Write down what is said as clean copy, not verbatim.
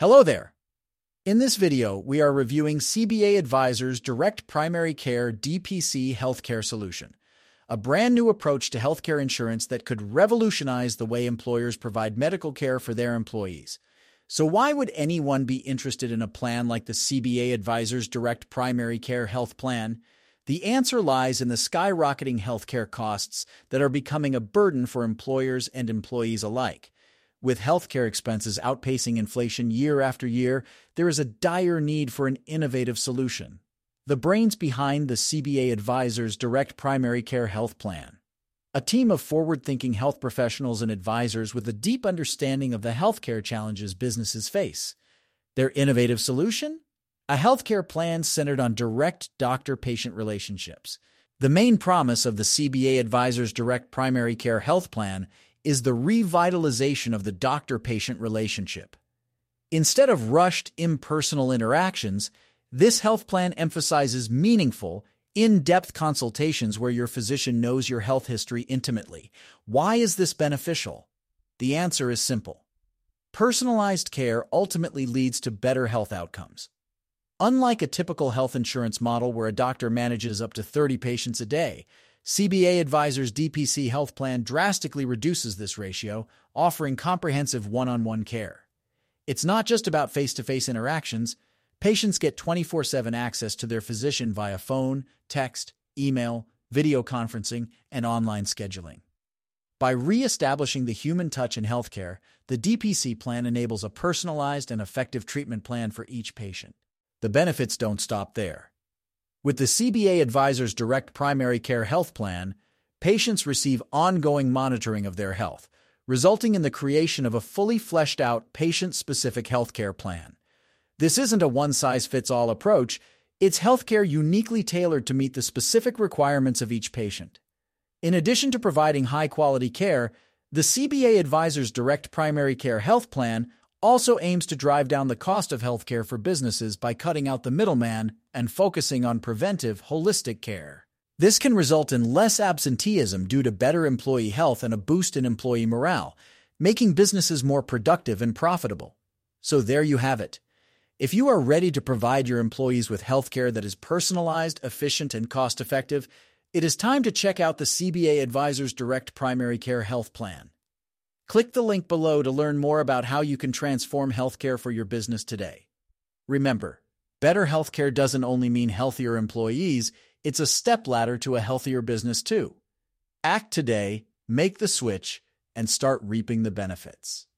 Hello there! In this video, we are reviewing CBA Advisors Direct Primary Care DPC Healthcare Solution, a brand new approach to healthcare insurance that could revolutionize the way employers provide medical care for their employees. So why would anyone be interested in a plan like the CBA Advisors Direct Primary Care Health Plan? The answer lies in the skyrocketing healthcare costs that are becoming a burden for employers and employees alike. With healthcare expenses outpacing inflation year after year, there is a dire need for an innovative solution. The brains behind the CBA Advisors Direct Primary Care Health Plan. A team of forward-thinking health professionals and advisors with a deep understanding of the healthcare challenges businesses face. Their innovative solution? A healthcare plan centered on direct doctor-patient relationships. The main promise of the CBA Advisors Direct Primary Care Health Plan is the revitalization of the doctor-patient relationship. Instead of rushed, impersonal interactions, this health plan emphasizes meaningful, in-depth consultations where your physician knows your health history intimately. Why is this beneficial? The answer is simple. Personalized care ultimately leads to better health outcomes. Unlike a typical health insurance model where a doctor manages up to 30 patients a day, CBA Advisors DPC Health Plan drastically reduces this ratio, offering comprehensive one-on-one care. It's not just about face-to-face interactions. Patients get 24/7 access to their physician via phone, text, email, video conferencing, and online scheduling. By re-establishing the human touch in healthcare, the DPC plan enables a personalized and effective treatment plan for each patient. The benefits don't stop there. With the CBA Advisors Direct Primary Care Health Plan, patients receive ongoing monitoring of their health, resulting in the creation of a fully fleshed-out, patient-specific healthcare plan. This isn't a one-size-fits-all approach. It's healthcare uniquely tailored to meet the specific requirements of each patient. In addition to providing high-quality care, the CBA Advisors Direct Primary Care Health Plan also aims to drive down the cost of healthcare for businesses by cutting out the middleman and focusing on preventive, holistic care. This can result in less absenteeism due to better employee health and a boost in employee morale, making businesses more productive and profitable. So there you have it. If you are ready to provide your employees with healthcare that is personalized, efficient, and cost-effective, it is time to check out the CBA Advisors Direct Primary Care Health Plan. Click the link below to learn more about how you can transform healthcare for your business today. Remember, better healthcare doesn't only mean healthier employees, it's a stepladder to a healthier business too. Act today, make the switch, and start reaping the benefits.